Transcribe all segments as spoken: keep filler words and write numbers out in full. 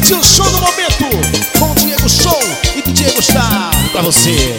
curtir o show do momento com o Diego Show e do Diego Star pra você.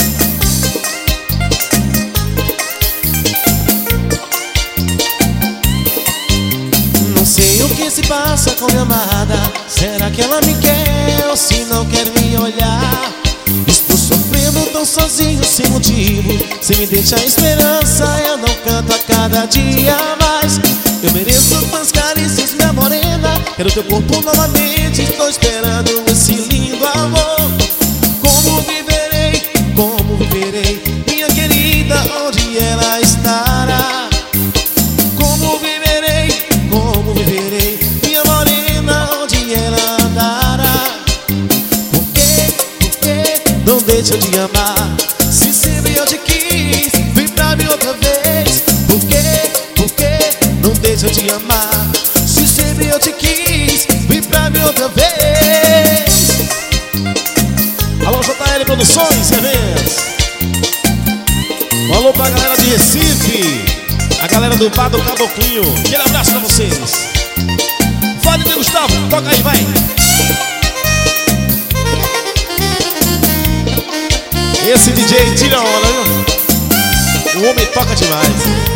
Não sei o que se passa com minha amada. Será que ela me quer ou se não quer me olhar? Estou sofrendo tão sozinho sem motivo. Se me deixa a esperança, eu não canto a cada dia mais. Eu mereço tuas carícias, minha morena. Quero teu corpo novamente, estou esperando esse lindo amor. Como viverei, como viverei, minha querida, onde ela estará? Como viverei, como viverei, minha morena, onde ela andará? Por quê, por quê, não deixa de amar? Se sempre eu te quis, vem pra mim outra vez. Por quê, por quê, não deixa de amar? Se sempre eu te quis, vem pra mim outra vez. Alô, J L Produções, eventos. Um alô pra galera de Recife, a galera do Bar do Caboclinho. Aquele abraço pra vocês. Fale de Gustavo, toca aí, vai. Esse D J tira onda, viu? O homem toca demais.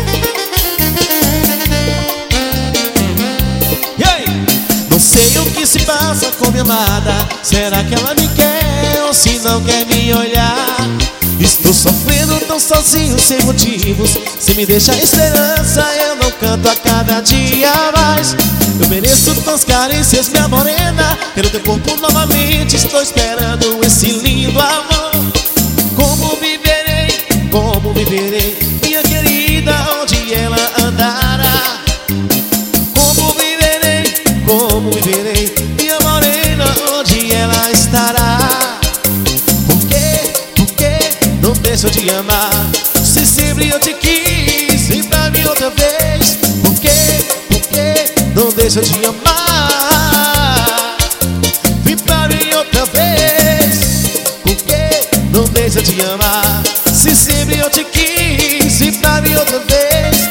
E aí? Não sei o que se passa com minha amada. Será que ela me quer ou se não quer me olhar? Estou sofrendo tão sozinho sem motivos. Se me deixa a esperança, eu não canto a cada dia mais. Eu mereço tuas carícias, minha morena. Quero teu corpo novamente, estou esperando esse lindo amor. Como viverei, como viverei, minha querida, onde ela andará? Como viverei, como viverei, minha morena, onde ela estará? Por quê, por quê, não deixa de amar? Se sempre eu te quis, vem pra mim outra vez. Por quê, por quê, não deixa de amar? Vem pra mim outra vez. Por quê, não deixa de amar? Se sempre eu te quis, vem pra mim outra vez.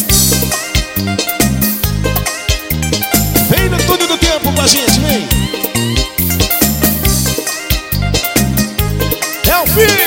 Vem no túnel do tempo com a gente, vem. É o fim.